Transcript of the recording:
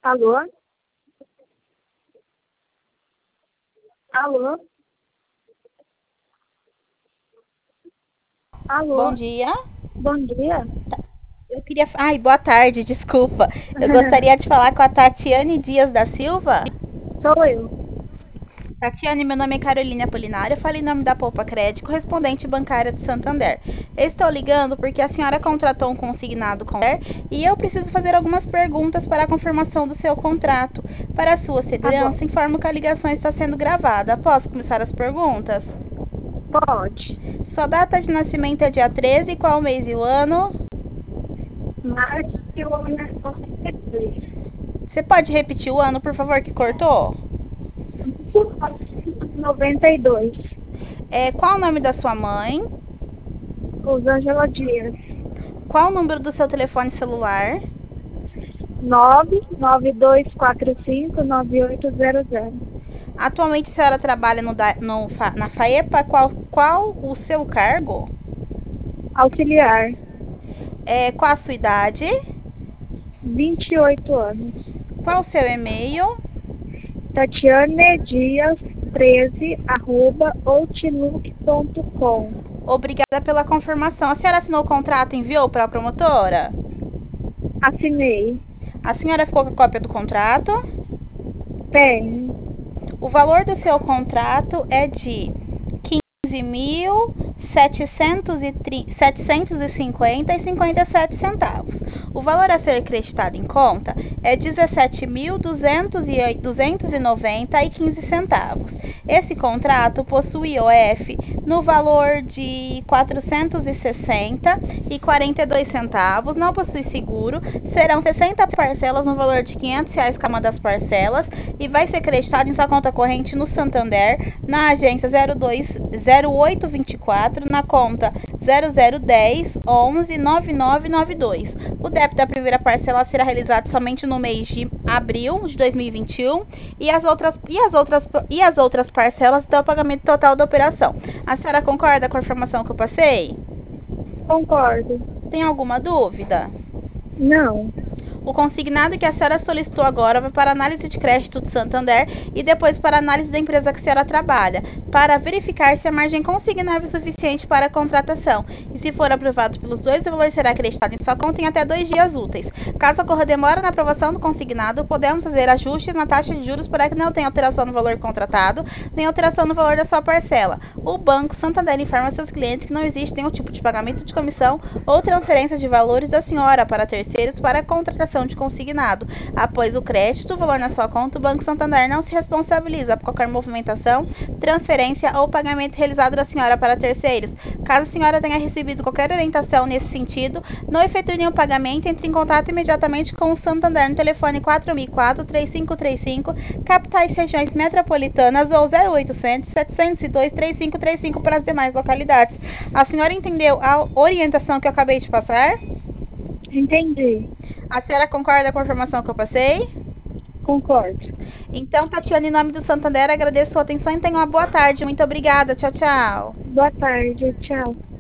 Alô? Alô? Bom Alô? dia. Bom dia. Eu queria. Ai, boa tarde, desculpa. Eu gostaria de falar com a Tatiane Dias da Silva. Sou eu. Tatiane, meu nome é Carolina Apolinário. Eu falei em nome da Poupa Crédito, correspondente bancária de Santander. Eu estou ligando porque a senhora contratou um consignado com e eu preciso fazer algumas perguntas para a confirmação do seu contrato. Para a sua Tá bom. segurança, informo que a ligação está sendo gravada. Posso começar as perguntas? Pode. Sua data de nascimento é dia 13. Qual o mês e o ano? Março de 1992. Você pode repetir o ano, por favor, que cortou? 92. Qual o nome da sua mãe? Rosângela Dias. Qual o número do seu telefone celular? 992459800. Atualmente a senhora trabalha na FAEPA. Qual o seu cargo? Auxiliar. Qual a sua idade? 28 anos. Qual o seu e-mail? Tatiane Dias 13@outlook.com. Obrigada pela confirmação. A senhora assinou o contrato e enviou para a promotora? Assinei. A senhora ficou com a cópia do contrato? Tem. O valor do seu contrato é de 15.750,57 centavos. O valor a ser acreditado em conta é 17.290,15 centavos. Esse contrato possui OF no valor de 460,42 centavos, não possui seguro, serão 60 parcelas no valor de R$ 500 cada uma das parcelas e vai ser acreditado em sua conta corrente no Santander, na agência 0824, na conta 0010119992. O débito da primeira parcela será realizado somente no mês de abril de 2021 e as outras parcelas até o pagamento total da operação. A senhora concorda com a informação que eu passei? Concordo. Tem alguma dúvida? Não. O consignado que a senhora solicitou agora vai para análise de crédito do Santander e depois para análise da empresa que a senhora trabalha, para verificar se a margem consignável é suficiente para a contratação. E se for aprovado pelos dois, o valor será acreditado em sua conta em até 2 dias úteis. Caso ocorra demora na aprovação do consignado, podemos fazer ajustes na taxa de juros para que não tenha alteração no valor contratado, nem alteração no valor da sua parcela. O Banco Santander informa seus clientes que não existe nenhum tipo de pagamento de comissão ou transferência de valores da senhora para terceiros para a contratação de consignado. Após o crédito, o valor na sua conta, o Banco Santander não se responsabiliza por qualquer movimentação, transferência ou pagamento realizado da senhora para terceiros. Caso a senhora tenha recebido qualquer orientação nesse sentido, não efetue nenhum pagamento, entre em contato imediatamente com o Santander no telefone 4004-3535, capitais e regiões metropolitanas ou 0800-702-3535 para as demais localidades. A senhora entendeu a orientação que eu acabei de passar? Entendi. A senhora concorda com a informação que eu passei? Concordo. Então, Tatiana, em nome do Santander, agradeço a sua atenção e tenha uma boa tarde. Muito obrigada. Tchau, tchau. Boa tarde. Tchau.